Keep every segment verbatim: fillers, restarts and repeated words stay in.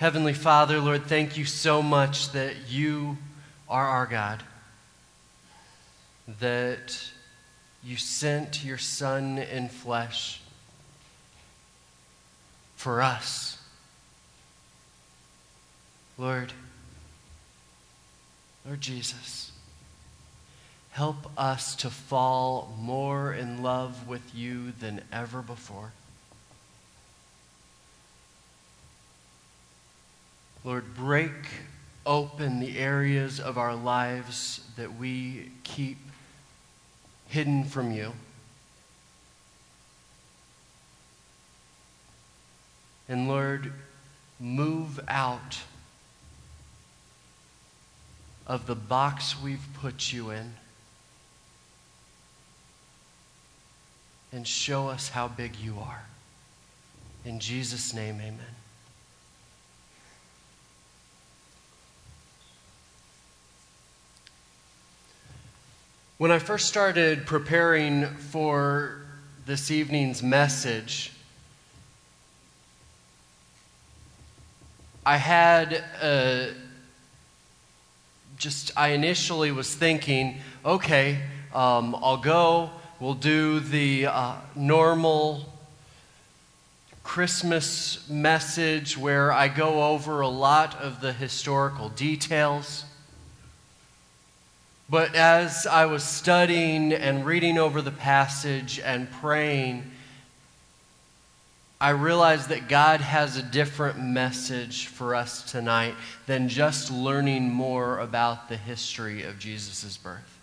Heavenly Father, Lord, thank you so much that you are our God, that you sent your Son in flesh for us. Lord, Lord Jesus, help us to fall more in love with you than ever before. Lord, break open the areas of our lives that we keep hidden from you. And Lord, move out of the box we've put you in and show us how big you are. In Jesus' name, amen. When I first started preparing for this evening's message, I had uh, just, I initially was thinking, okay, um, I'll go, we'll do the uh, normal Christmas message where I go over a lot of the historical details. But as I was studying and reading over the passage and praying, I realized that God has a different message for us tonight than just learning more about the history of Jesus' birth.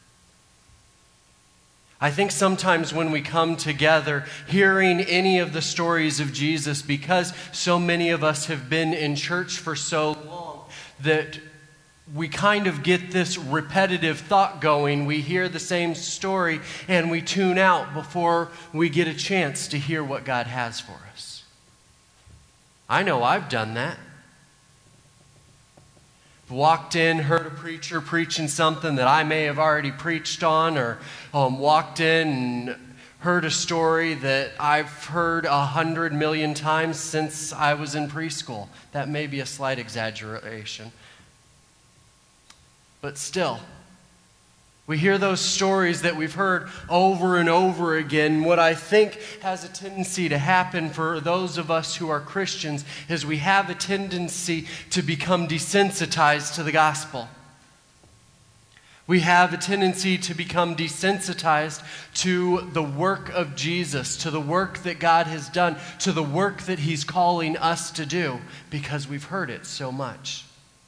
I think sometimes when we come together, hearing any of the stories of Jesus, because so many of us have been in church for so long, that we kind of get this repetitive thought going. We hear the same story and we tune out before we get a chance to hear what God has for us. I know I've done that. Walked in, heard a preacher preaching something that I may have already preached on, or um, walked in and heard a story that I've heard a hundred million times since I was in preschool. That may be a slight exaggeration. But still, we hear those stories that we've heard over and over again. What I think has a tendency to happen for those of us who are Christians is we have a tendency to become desensitized to the gospel. We have a tendency to become desensitized to the work of Jesus, to the work that God has done, to the work that He's calling us to do, because we've heard it so much.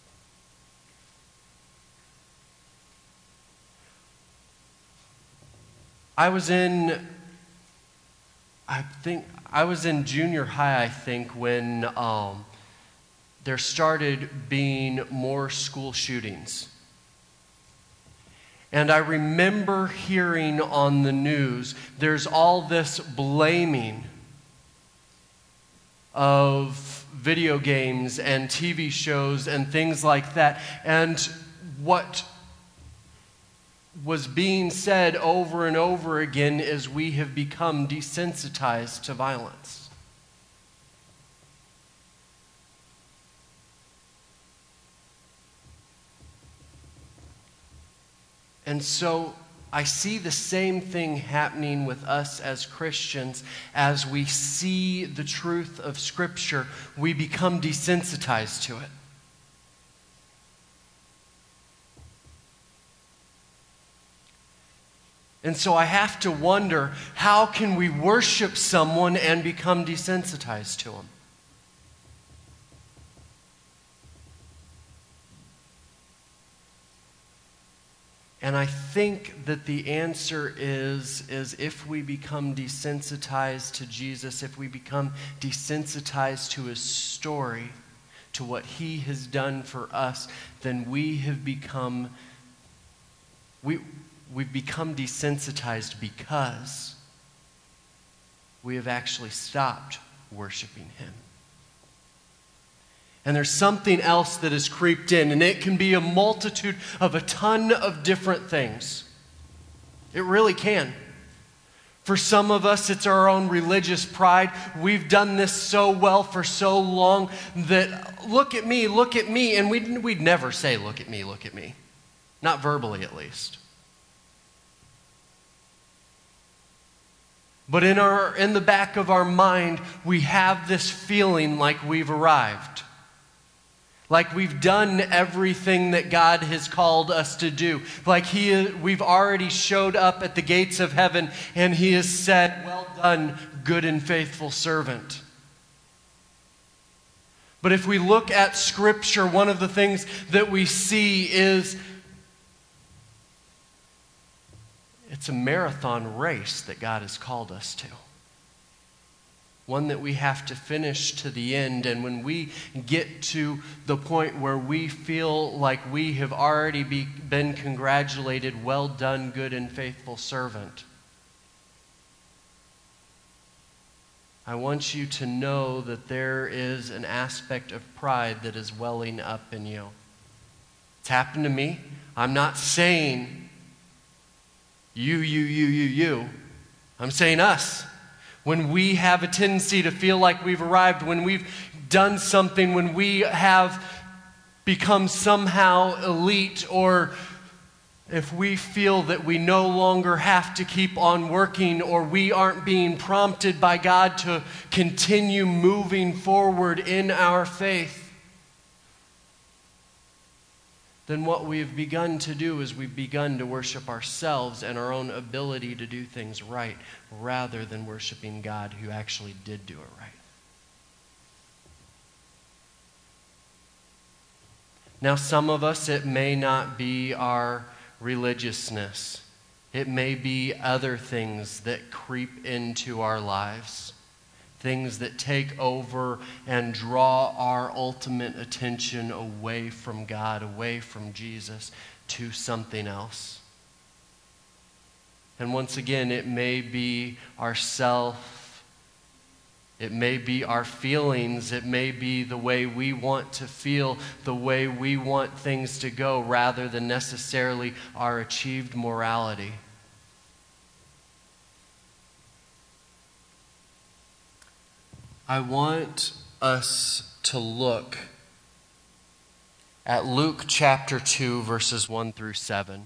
I was in, I think, I was in junior high, I think, when um, there started being more school shootings. And I remember hearing on the news, there's all this blaming of video games and T V shows and things like that. And what was being said over and over again is we have become desensitized to violence. And so I see the same thing happening with us as Christians. As we see the truth of Scripture, we become desensitized to it. And so I have to wonder, how can we worship someone and become desensitized to him? And I think that the answer is, is if we become desensitized to Jesus, if we become desensitized to His story, to what He has done for us, then we have become, we, we've become desensitized because we have actually stopped worshiping Him. And there's something else that has creeped in, and it can be a multitude of a ton of different things. It really can. For some of us, it's our own religious pride. We've done this so well for so long that, look at me, look at me. And we'd, we'd never say, look at me, look at me. Not verbally, at least. But in our, in the back of our mind, we have this feeling like we've arrived. Like we've done everything that God has called us to do. Like he, we've already showed up at the gates of heaven and He has said, well done, good and faithful servant. But if we look at Scripture, one of the things that we see is it's a marathon race that God has called us to. One that we have to finish to the end. And when we get to the point where we feel like we have already be, been congratulated, well done, good and faithful servant, I want you to know that there is an aspect of pride that is welling up in you. It's happened to me. I'm not saying you, you, you, you, you. I'm saying us. When we have a tendency to feel like we've arrived, when we've done something, when we have become somehow elite, or if we feel that we no longer have to keep on working, or we aren't being prompted by God to continue moving forward in our faith, then what we've begun to do is we've begun to worship ourselves and our own ability to do things right, rather than worshiping God who actually did do it right. Now, some of us, it may not be our religiousness. It may be other things that creep into our lives. Things that take over and draw our ultimate attention away from God, away from Jesus, to something else. And once again, it may be ourself, it may be our feelings, it may be the way we want to feel, the way we want things to go, rather than necessarily our achieved morality. I want us to look at Luke chapter two, verses one through seven.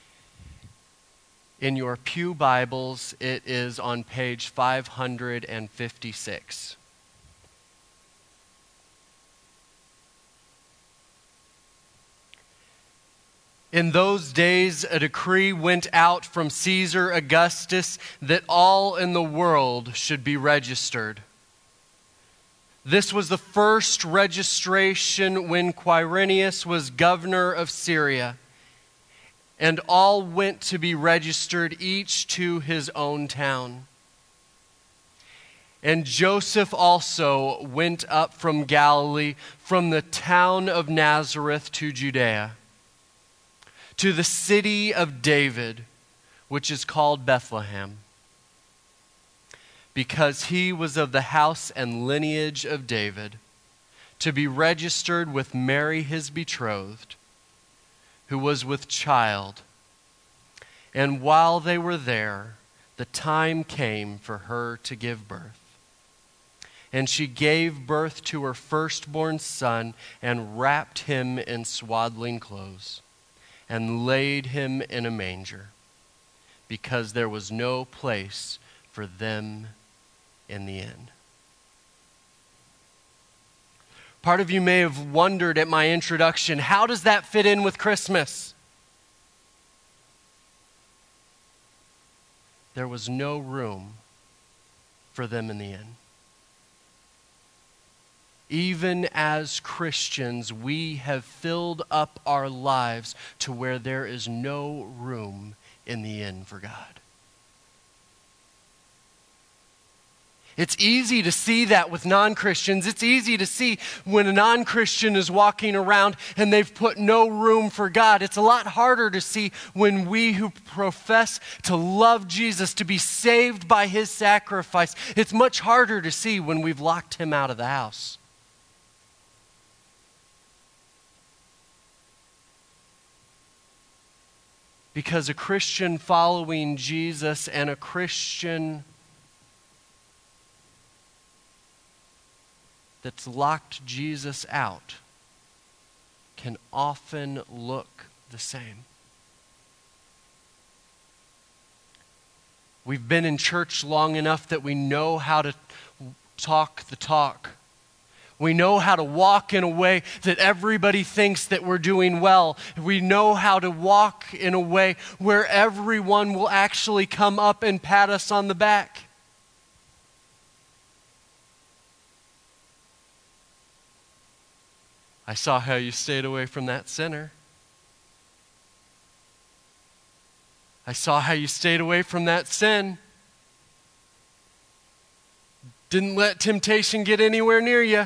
In your pew Bibles, it is on page five hundred fifty-six. In those days, a decree went out from Caesar Augustus that all in the world should be registered. This was the first registration when Quirinius was governor of Syria, and all went to be registered, each to his own town. And Joseph also went up from Galilee, from the town of Nazareth to Judea, to the city of David, which is called Bethlehem, because he was of the house and lineage of David, to be registered with Mary his betrothed, who was with child. And while they were there, the time came for her to give birth. And she gave birth to her firstborn son, and wrapped him in swaddling clothes, and laid him in a manger, because there was no place for them in the inn. Part of you may have wondered at my introduction, how does that fit in with Christmas? There was no room for them in the inn. Even as Christians, we have filled up our lives to where there is no room in the inn for God. It's easy to see that with non-Christians. It's easy to see when a non-Christian is walking around and they've put no room for God. It's a lot harder to see when we who profess to love Jesus, to be saved by his sacrifice, it's much harder to see when we've locked him out of the house. Because a Christian following Jesus and a Christian that's locked Jesus out can often look the same. We've been in church long enough that we know how to talk the talk. We know how to walk in a way that everybody thinks that we're doing well. We know how to walk in a way where everyone will actually come up and pat us on the back. I saw how you stayed away from that sinner. I saw how you stayed away from that sin. Didn't let temptation get anywhere near you.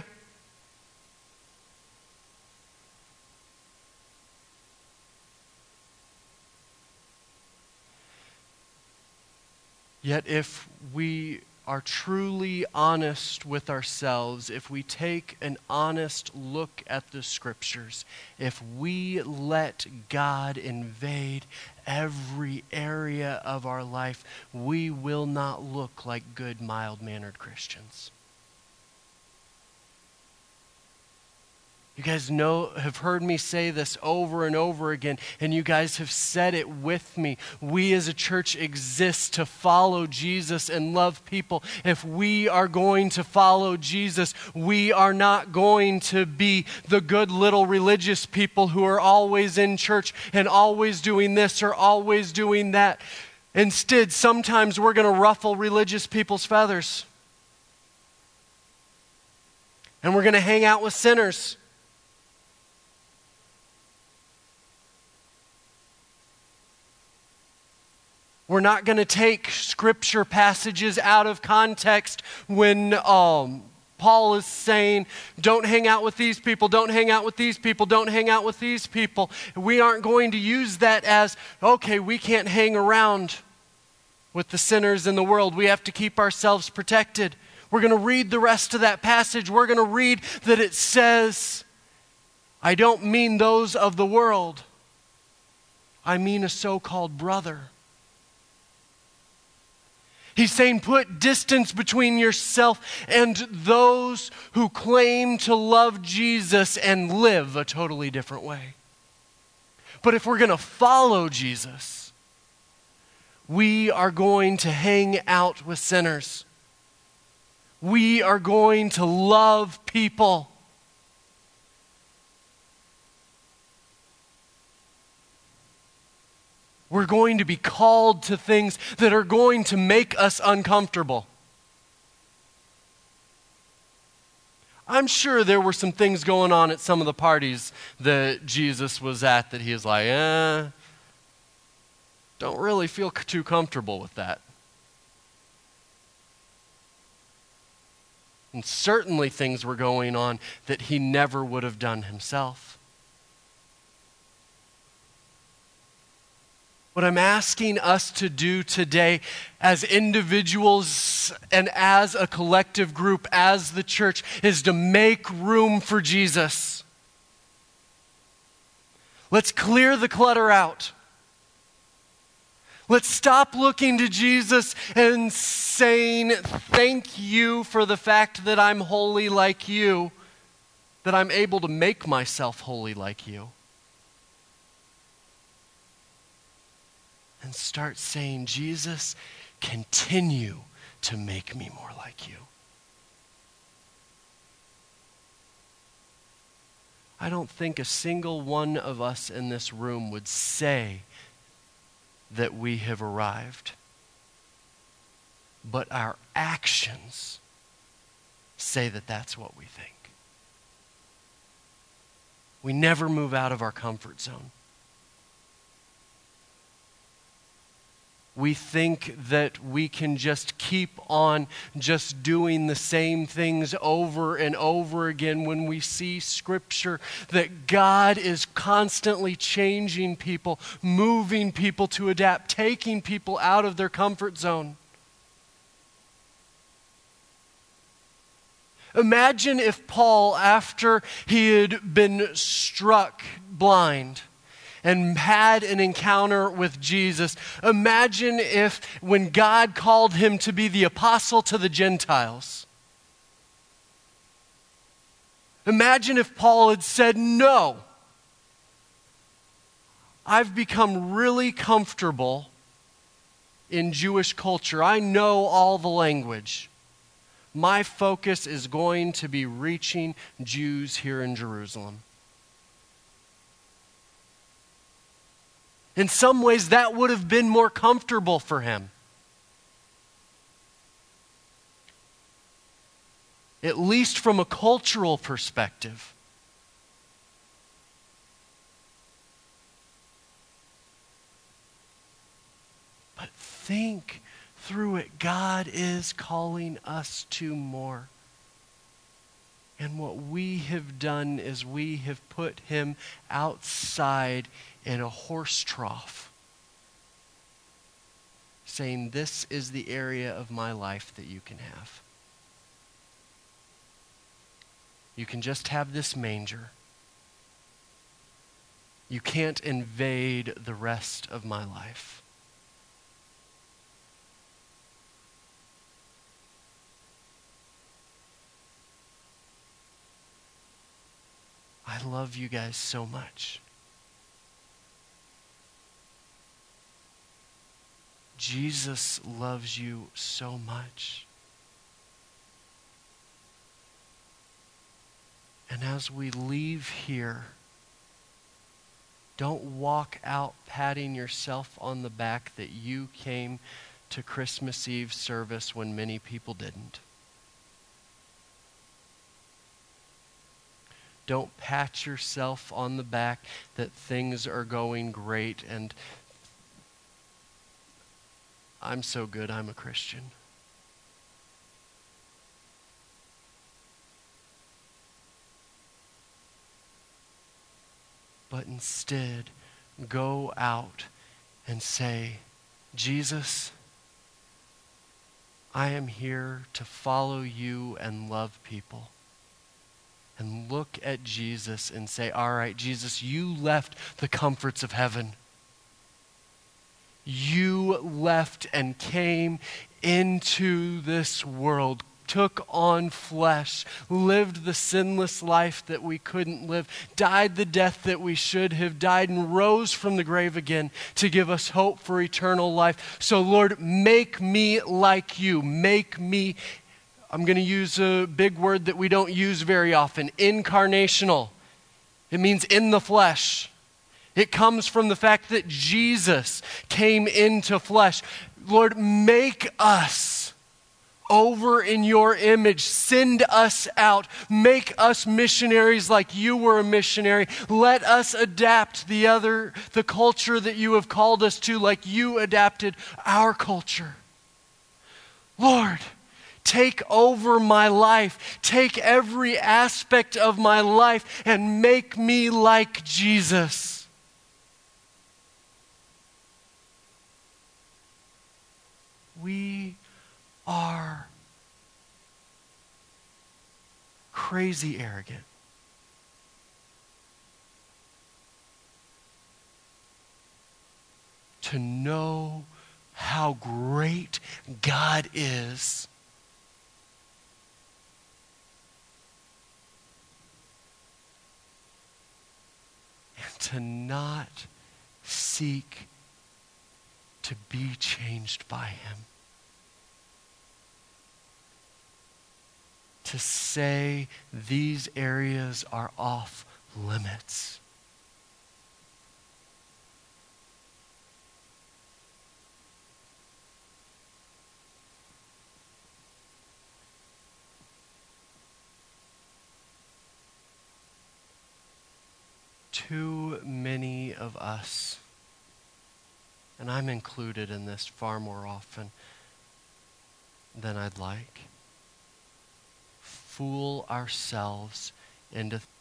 Yet if we are truly honest with ourselves, if we take an honest look at the Scriptures, if we let God invade every area of our life, we will not look like good, mild-mannered Christians. You guys know, have heard me say this over and over again, and you guys have said it with me. We as a church exist to follow Jesus and love people. If we are going to follow Jesus, we are not going to be the good little religious people who are always in church and always doing this or always doing that. Instead, sometimes we're going to ruffle religious people's feathers. And we're going to hang out with sinners. We're not going to take scripture passages out of context when um, Paul is saying, don't hang out with these people, don't hang out with these people, don't hang out with these people. We aren't going to use that as, okay, we can't hang around with the sinners in the world. We have to keep ourselves protected. We're going to read the rest of that passage. We're going to read that it says, I don't mean those of the world. I mean a so-called brother. He's saying put distance between yourself and those who claim to love Jesus and live a totally different way. But if we're going to follow Jesus, we are going to hang out with sinners. We are going to love people. We're going to be called to things that are going to make us uncomfortable. I'm sure there were some things going on at some of the parties that Jesus was at that he was like, eh, don't really feel too comfortable with that. And certainly things were going on that he never would have done himself. What I'm asking us to do today as individuals and as a collective group, as the church, is to make room for Jesus. Let's clear the clutter out. Let's stop looking to Jesus and saying, thank you for the fact that I'm holy like you, that I'm able to make myself holy like you. And start saying, Jesus, continue to make me more like you. I don't think a single one of us in this room would say that we have arrived. But our actions say that that's what we think. We never move out of our comfort zone. We think that we can just keep on just doing the same things over and over again when we see Scripture that God is constantly changing people, moving people to adapt, taking people out of their comfort zone. Imagine if Paul, after he had been struck blind, and had an encounter with Jesus. Imagine if when God called him to be the apostle to the Gentiles, imagine if Paul had said, no, I've become really comfortable in Jewish culture. I know all the language. My focus is going to be reaching Jews here in Jerusalem. In some ways, that would have been more comfortable for him. At least from a cultural perspective. But think through it. God is calling us to more. And what we have done is we have put him outside in a horse trough, saying, this is the area of my life that you can have. You can just have this manger. You can't invade the rest of my life. I love you guys so much. Jesus loves you so much. And as we leave here, don't walk out patting yourself on the back that you came to Christmas Eve service when many people didn't. Don't pat yourself on the back that things are going great and I'm so good, I'm a Christian. But instead, go out and say, Jesus, I am here to follow you and love people. And look at Jesus and say, all right, Jesus, you left the comforts of heaven. You left and came into this world, took on flesh, lived the sinless life that we couldn't live, died the death that we should have died, and rose from the grave again to give us hope for eternal life. So Lord, make me like you. Make me, I'm going to use a big word that we don't use very often, incarnational. It means in the flesh. It comes from the fact that Jesus came into flesh. Lord, make us over in your image. Send us out. Make us missionaries like you were a missionary. Let us adapt the other, the culture that you have called us to like you adapted our culture. Lord, take over my life. Take every aspect of my life and make me like Jesus. We are crazy arrogant. To know how great God is. And to not seek to be changed by him. To say these areas are off limits. Too many of us, and I'm included in this far more often than I'd like, fool ourselves into th-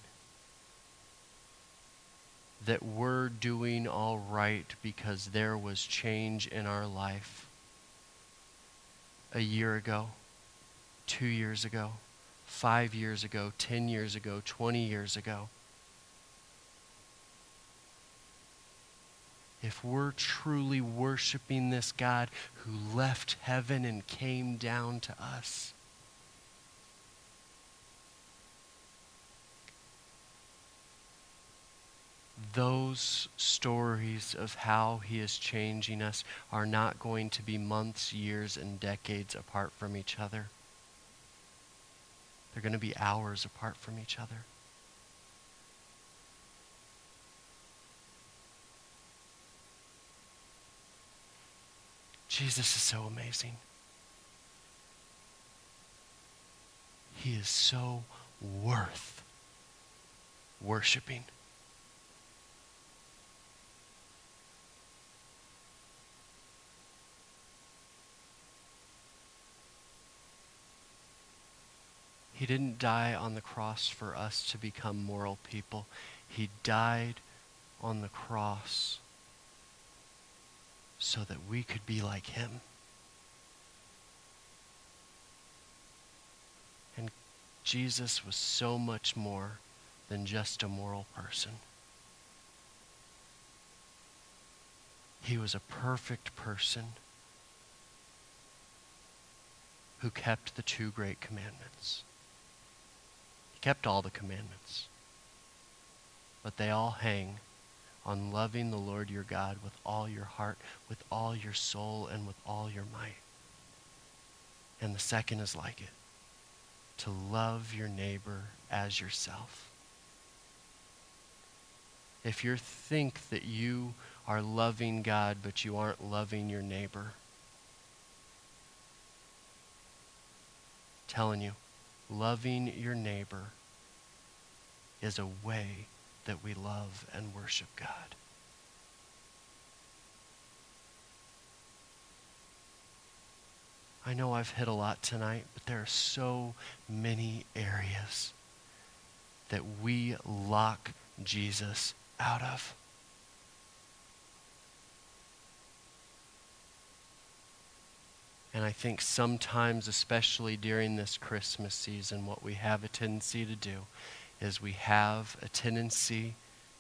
that we're doing all right because there was change in our life a year ago, two years ago, five years ago, ten years ago, twenty years ago. if we're truly worshiping this God who left heaven and came down to us. Those stories of how he is changing us are not going to be months, years, and decades apart from each other. They're going to be hours apart from each other. Jesus is so amazing. He is so worth worshiping. He didn't die on the cross for us to become moral people. He died on the cross so that we could be like him. And Jesus was so much more than just a moral person. He was a perfect person who kept the two great commandments. He kept all the commandments, but they all hang on loving the Lord your God with all your heart, with all your soul, and with all your might. And the second is like it, to love your neighbor as yourself. If you think that you are loving God, but you aren't loving your neighbor, I'm telling you, loving your neighbor is a way that we love and worship God. I know I've hit a lot tonight, but there are so many areas that we lock Jesus out of. And I think sometimes, especially during this Christmas season, what we have a tendency to do is we have a tendency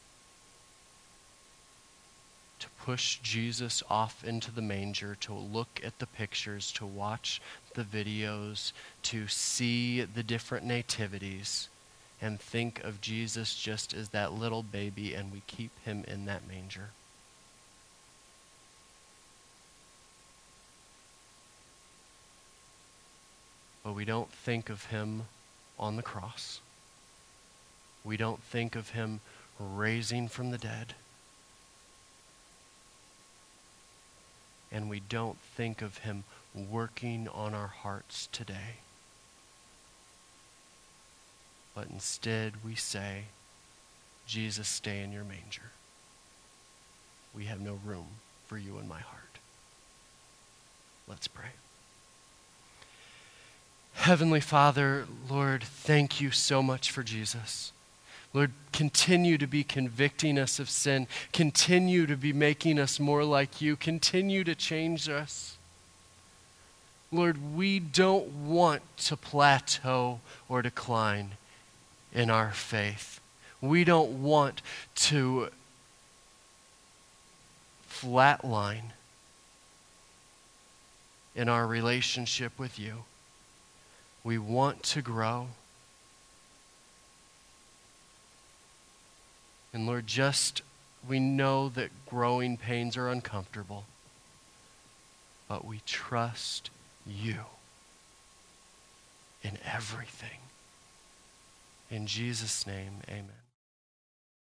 to push Jesus off into the manger, to look at the pictures, to watch the videos, to see the different nativities, and think of Jesus just as that little baby, and we keep him in that manger. But we don't think of him on the cross. We don't think of him raising from the dead. And we don't think of him working on our hearts today. But instead we say, Jesus, stay in your manger. We have no room for you in my heart. Let's pray. Heavenly Father, Lord, thank you so much for Jesus. Lord, continue to be convicting us of sin. Continue to be making us more like you. Continue to change us. Lord, we don't want to plateau or decline in our faith. We don't want to flatline in our relationship with you. We want to grow. And Lord, just, we know that growing pains are uncomfortable, but we trust you in everything. In Jesus' name, amen.